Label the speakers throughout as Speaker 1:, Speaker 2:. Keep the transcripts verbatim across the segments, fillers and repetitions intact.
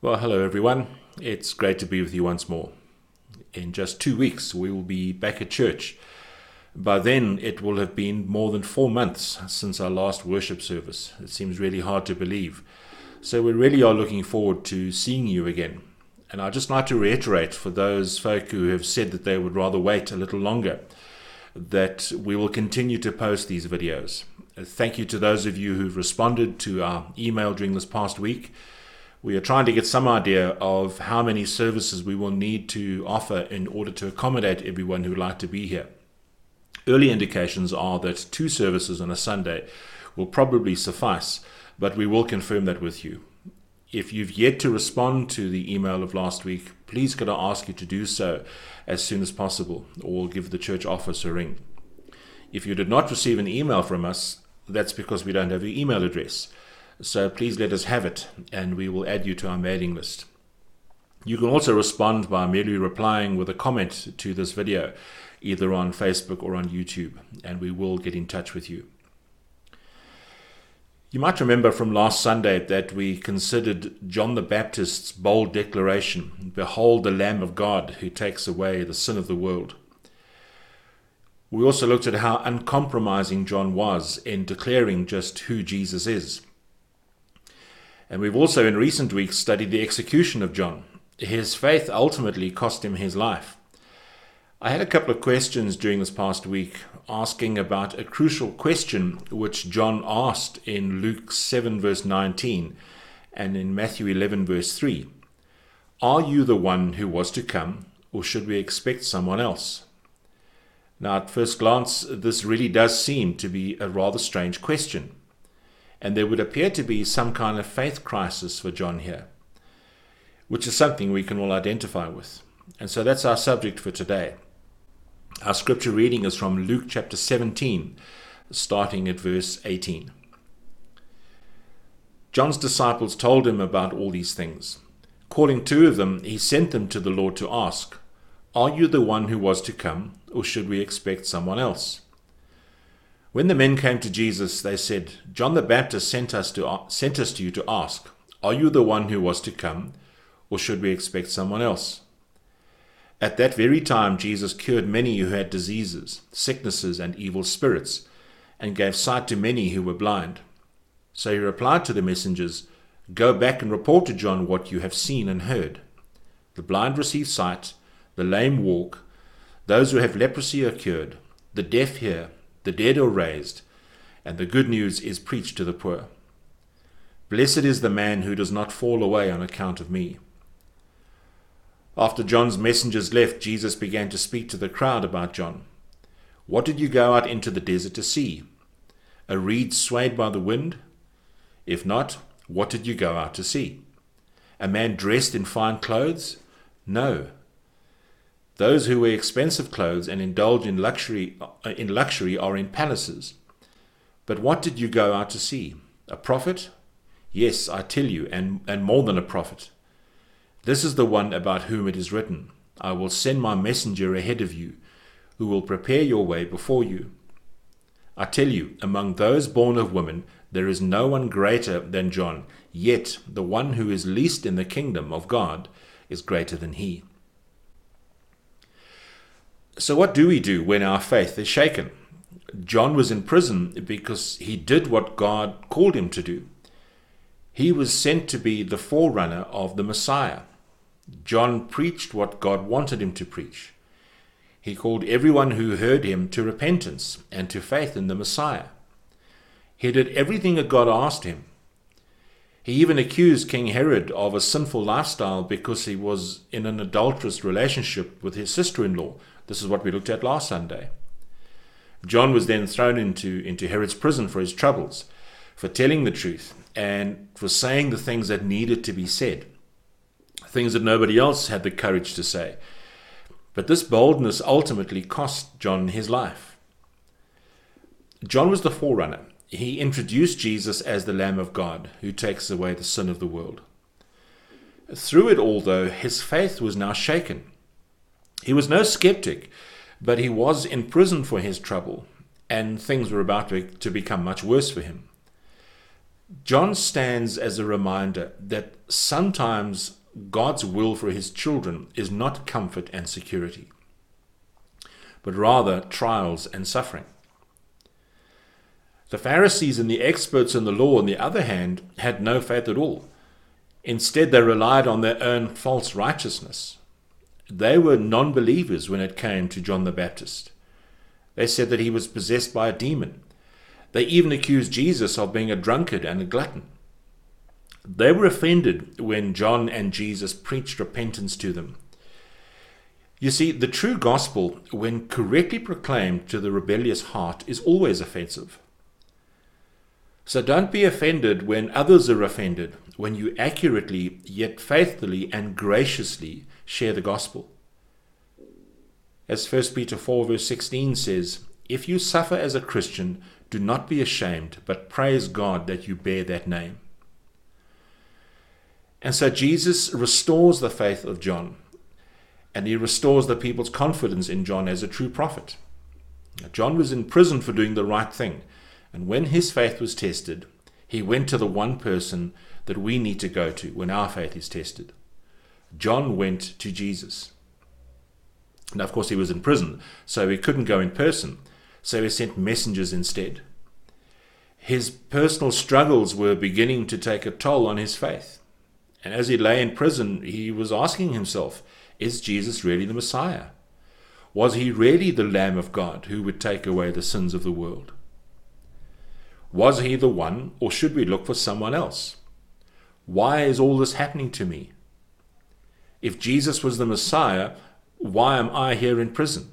Speaker 1: Well, hello everyone. It's great to be with you once more. In just two weeks, we will be back at church. By then, it will have been more than four months since our last worship service. It seems really hard to believe. So we really are looking forward to seeing you again. And I'd just like to reiterate for those folk who have said that they would rather wait a little longer, that we will continue to post these videos. Thank you to those of you who've responded to our email during this past week. We are trying to get some idea of how many services we will need to offer in order to accommodate everyone who would like to be here. Early indications are that two services on a Sunday will probably suffice, but we will confirm that with you. If you've yet to respond to the email of last week, please could I ask you to do so as soon as possible, or we'll give the church office a ring. If you did not receive an email from us, that's because we don't have your email address. So please let us have it, and we will add you to our mailing list. You can also respond by merely replying with a comment to this video, either on Facebook or on YouTube, and we will get in touch with you. You might remember from last Sunday that we considered John the Baptist's bold declaration, "Behold the Lamb of God who takes away the sin of the world." We also looked at how uncompromising John was in declaring just who Jesus is. And we've also in recent weeks studied the execution of John. His faith ultimately cost him his life. I had a couple of questions during this past week asking about a crucial question which John asked in Luke seven verse nineteen and in Matthew eleven verse three. Are you the one who was to come, or should we expect someone else? Now at first glance, this really does seem to be a rather strange question. And there would appear to be some kind of faith crisis for John here, which is something we can all identify with. And so that's our subject for today. Our scripture reading is from Luke chapter seventeen, starting at verse eighteen. John's disciples told him about all these things. Calling two of them, he sent them to the Lord to ask, "Are you the one who was to come, or should we expect someone else?" When the men came to Jesus, they said, "John the Baptist sent us to sent us to you to ask, are you the one who was to come, or should we expect someone else?" At that very time, Jesus cured many who had diseases, sicknesses, and evil spirits, and gave sight to many who were blind. So he replied to the messengers, "Go back and report to John what you have seen and heard. The blind receive sight, the lame walk, those who have leprosy are cured, the deaf hear, the dead are raised, and the good news is preached to the poor. Blessed is the man who does not fall away on account of me." After John's messengers left, Jesus began to speak to the crowd about John. "What did you go out into the desert to see? A reed swayed by the wind? If not, what did you go out to see? A man dressed in fine clothes? No. Those who wear expensive clothes and indulge in luxury, in luxury are in palaces. But what did you go out to see? A prophet? Yes, I tell you, and, and more than a prophet. This is the one about whom it is written, 'I will send my messenger ahead of you, who will prepare your way before you.' I tell you, among those born of women, there is no one greater than John, yet the one who is least in the kingdom of God is greater than he." So what do we do when our faith is shaken? John was in prison because he did what God called him to do. He was sent to be the forerunner of the Messiah. John preached what God wanted him to preach. He called everyone who heard him to repentance and to faith in the Messiah. He did everything that God asked him. He even accused King Herod of a sinful lifestyle because he was in an adulterous relationship with his sister-in-law. This is what we looked at last Sunday. John was then thrown into, into Herod's prison for his troubles, for telling the truth, and for saying the things that needed to be said, things that nobody else had the courage to say. But this boldness ultimately cost John his life. John was the forerunner. He introduced Jesus as the Lamb of God who takes away the sin of the world. Through it all, though, his faith was now shaken. He was no skeptic, but he was in prison for his trouble, and things were about to become much worse for him. John stands as a reminder that sometimes God's will for his children is not comfort and security, but rather trials and suffering. The Pharisees and the experts in the law, on the other hand, had no faith at all. Instead, they relied on their own false righteousness. They were non-believers when it came to John the Baptist. They said that he was possessed by a demon. They even accused Jesus of being a drunkard and a glutton. They were offended when John and Jesus preached repentance to them. You see, the true gospel, when correctly proclaimed to the rebellious heart, is always offensive. So don't be offended when others are offended, when you accurately, yet faithfully and graciously share the gospel. As First Peter four verse sixteen says, "If you suffer as a Christian, do not be ashamed, but praise God that you bear that name." And so Jesus restores the faith of John, and he restores the people's confidence in John as a true prophet. John was in prison for doing the right thing, and when his faith was tested, he went to the one person that we need to go to when our faith is tested. John went to Jesus. Now, of course, he was in prison, so he couldn't go in person, so he sent messengers instead. His personal struggles were beginning to take a toll on his faith. And as he lay in prison, he was asking himself, is Jesus really the Messiah? Was he really the Lamb of God who would take away the sins of the world? Was he the one, or should we look for someone else? Why is all this happening to me? If Jesus was the Messiah, why am I here in prison?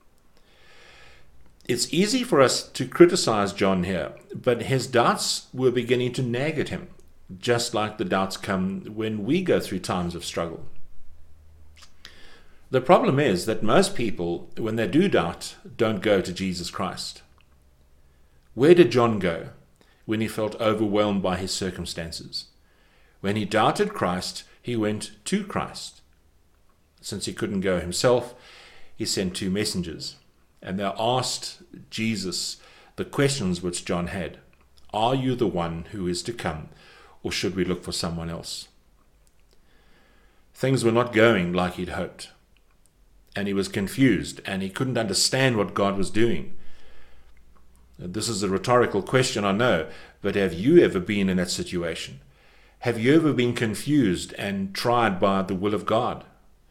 Speaker 1: It's easy for us to criticize John here, but his doubts were beginning to nag at him, just like the doubts come when we go through times of struggle. The problem is that most people, when they do doubt, don't go to Jesus Christ. Where did John go when he felt overwhelmed by his circumstances? When he doubted Christ, he went to Christ. Since he couldn't go himself, he sent two messengers, and they asked Jesus the questions which John had. Are you the one who is to come, or should we look for someone else? Things were not going like he'd hoped, and he was confused, and he couldn't understand what God was doing. This is a rhetorical question, I know, but have you ever been in that situation? Have you ever been confused and tried by the will of God?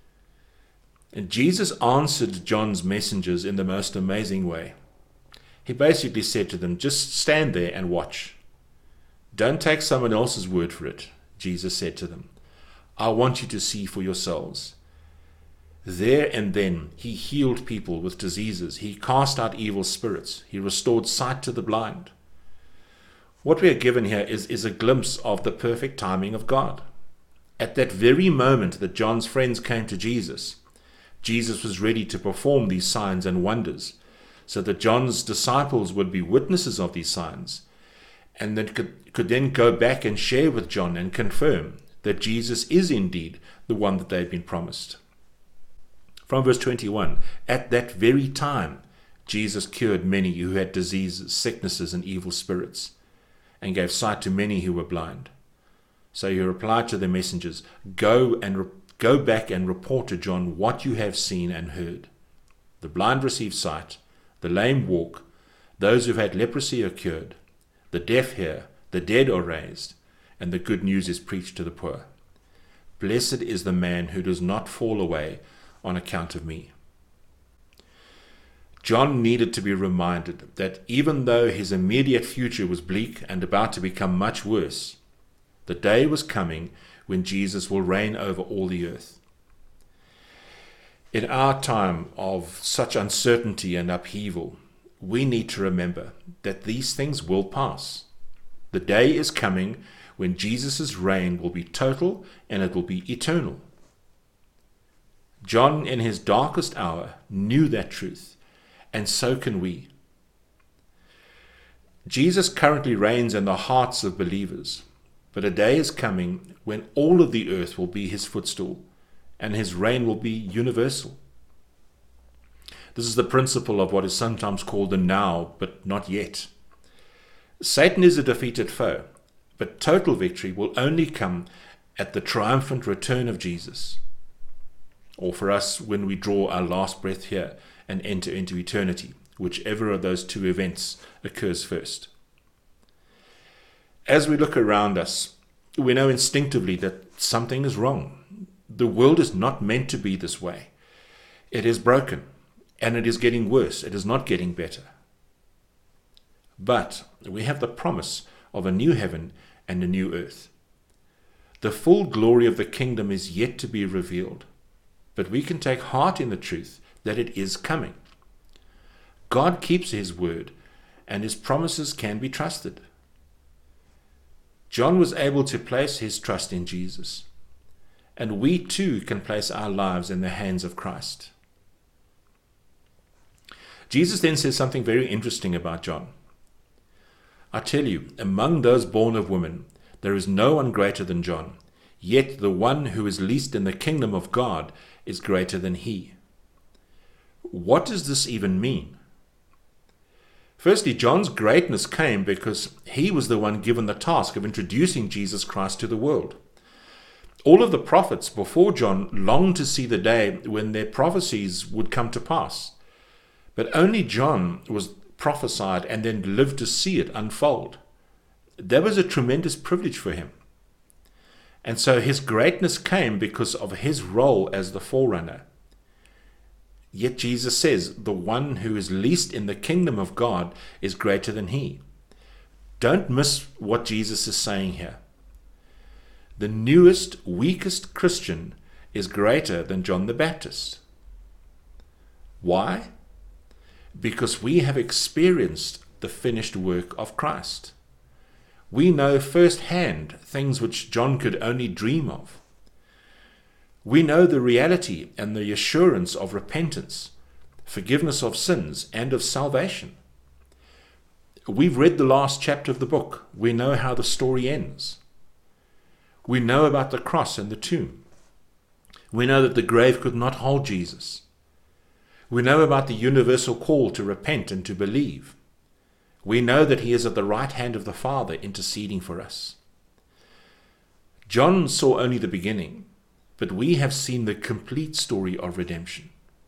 Speaker 1: And Jesus answered John's messengers in the most amazing way. He basically said to them, just stand there and watch. Don't take someone else's word for it, Jesus said to them. I want you to see for yourselves. There and then he healed people with diseases. He cast out evil spirits. He restored sight to the blind. What we are given here is, is a glimpse of the perfect timing of God. At that very moment that John's friends came to Jesus, Jesus was ready to perform these signs and wonders, so that John's disciples would be witnesses of these signs, and then could, could then go back and share with John and confirm that Jesus is indeed the one that they had been promised. From verse twenty-one, at that very time, Jesus cured many who had diseases, sicknesses, and evil spirits, and gave sight to many who were blind. So he replied to the messengers, Go and re- go back and report to John what you have seen and heard. The blind receive sight, the lame walk, those who've had leprosy are cured, the deaf hear, the dead are raised, and the good news is preached to the poor. Blessed is the man who does not fall away on account of me. John needed to be reminded that even though his immediate future was bleak and about to become much worse, the day was coming when Jesus will reign over all the earth. In our time of such uncertainty and upheaval, we need to remember that these things will pass. The day is coming when Jesus' reign will be total and it will be eternal. John, in his darkest hour, knew that truth, and so can we. Jesus currently reigns in the hearts of believers, but a day is coming when all of the earth will be his footstool, and his reign will be universal. This is the principle of what is sometimes called the now, but not yet. Satan is a defeated foe, But total victory will only come at the triumphant return of Jesus, or for us when we draw our last breath here and enter into eternity, whichever of those two events occurs first. As we look around us, we know instinctively that something is wrong. The world is not meant to be this way. It is broken, and it is getting worse. It is not getting better. But we have the promise of a new heaven and a new earth. The full glory of the kingdom is yet to be revealed, but we can take heart in the truth that it is coming. God keeps his word, and his promises can be trusted. John was able to place his trust in Jesus, and we too can place our lives in the hands of Christ. Jesus then says something very interesting about John. I tell you, among those born of women, there is no one greater than John, yet the one who is least in the kingdom of God is greater than he. What does this even mean? Firstly, John's greatness came because he was the one given the task of introducing Jesus Christ to the world. All of the prophets before John longed to see the day when their prophecies would come to pass. But only John was prophesied and then lived to see it unfold. That was a tremendous privilege for him. And so his greatness came because of his role as the forerunner. Yet Jesus says, the one who is least in the kingdom of God is greater than he. Don't miss what Jesus is saying here. The newest, weakest Christian is greater than John the Baptist. Why? Because we have experienced the finished work of Christ. We know firsthand things which John could only dream of. We know the reality and the assurance of repentance, forgiveness of sins, and of salvation. We've read the last chapter of the book. We know how the story ends. We know about the cross and the tomb. We know that the grave could not hold Jesus. We know about the universal call to repent and to believe. We know that he is at the right hand of the Father interceding for us. John saw only the beginning, but we have seen the complete story of redemption.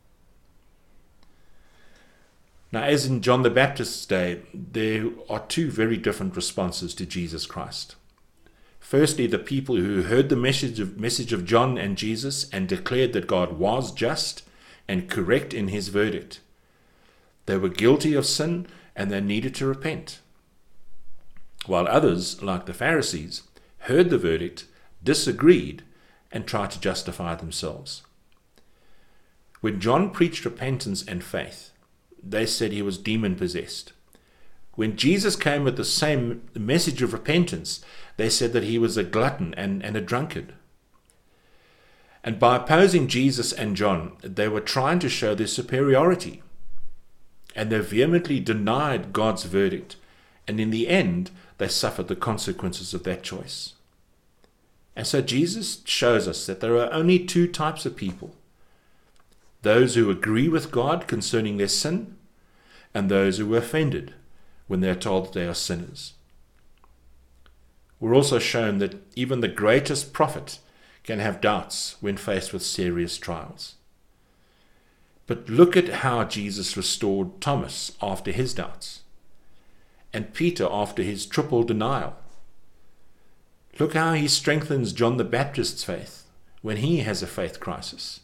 Speaker 1: Now, as in John the Baptist's day, there are two very different responses to Jesus Christ. Firstly, the people who heard the message of, message of John and Jesus and declared that God was just and correct in his verdict. They were guilty of sin and they needed to repent. While others, like the Pharisees, heard the verdict, disagreed, and tried to justify themselves. When John preached repentance and faith, they said he was demon-possessed. When Jesus came with the same message of repentance, they said that he was a glutton and, and a drunkard. And by opposing Jesus and John, they were trying to show their superiority. And they vehemently denied God's verdict. And in the end, they suffered the consequences of that choice. And so Jesus shows us that there are only two types of people. Those who agree with God concerning their sin, and those who are offended when they are told that they are sinners. We're also shown that even the greatest prophet can have doubts when faced with serious trials. But look at how Jesus restored Thomas after his doubts, and Peter after his triple denial. Look how he strengthens John the Baptist's faith when he has a faith crisis.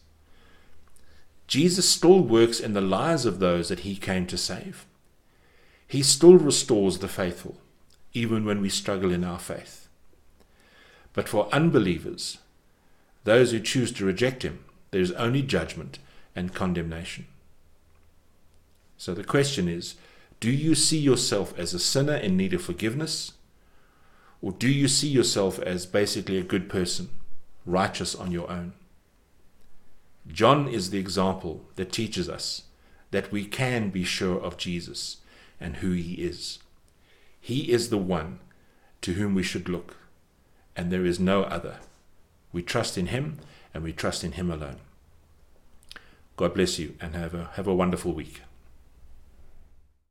Speaker 1: Jesus still works in the lives of those that he came to save. He still restores the faithful, even when we struggle in our faith. But for unbelievers, those who choose to reject him, there is only judgment and condemnation. So the question is, do you see yourself as a sinner in need of forgiveness? Or do you see yourself as basically a good person, righteous on your own? John is the example that teaches us that we can be sure of Jesus and who he is. He is the one to whom we should look, and there is no other. We trust in him, and we trust in him alone. God bless you, and have a, have a wonderful week.